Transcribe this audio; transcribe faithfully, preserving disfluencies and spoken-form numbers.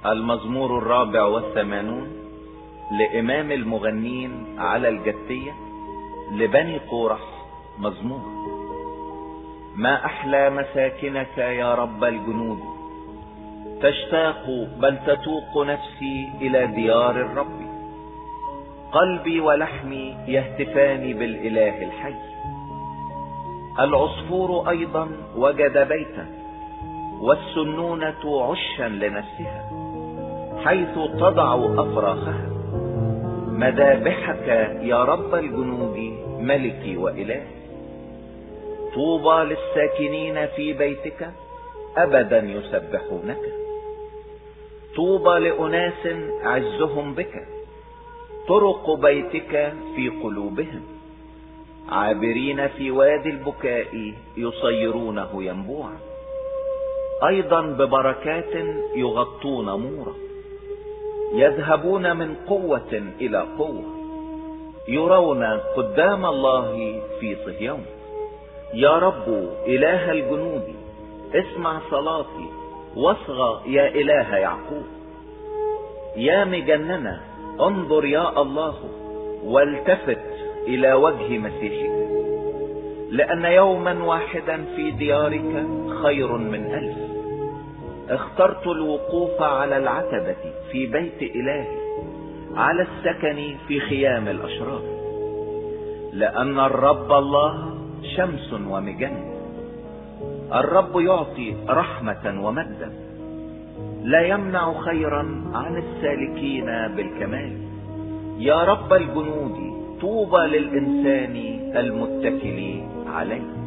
المزمور الرابع والثمانون لإمام المغنين على الجتية لبني قورح. مزمور. ما أحلى مساكنك يا رب الجنود، تشتاق بل تتوق نفسي إلى ديار الرب. قلبي ولحمي يهتفان بالإله الحي. العصفور أيضا وجد بيتا، والسنونة عشا لنفسها، حيث تضع أفراخها. مذابحك يا رب الجنود ملكي وإلهي. طوبى للساكنين في بيتك، أبدا يسبحونك. طوبى لأناس عزهم بك، طرق بيتك في قلوبهم. عابرين في وادي البكاء يصيرونه ينبوعا. أيضا ببركات يغطون مورا، يذهبون من قوة إلى قوة، يرون قدام الله في صهيون. يا رب إله الجنود، اسمع صلاتي، واصغى يا إله يعقوب. يا مجننة انظر يا الله، والتفت إلى وجه مسيحك. لأن يوما واحدا في ديارك خير من ألف. اخترت الوقوف على العتبة في بيت إلهي، على السكن في خيام الأشرار. لأن الرب الله شمس ومجن، الرب يعطي رحمة ومجدا. لا يمنع خيرا عن السالكين بالكمال. يا رب الجنود، طوبى للإنسان المتكل عليه.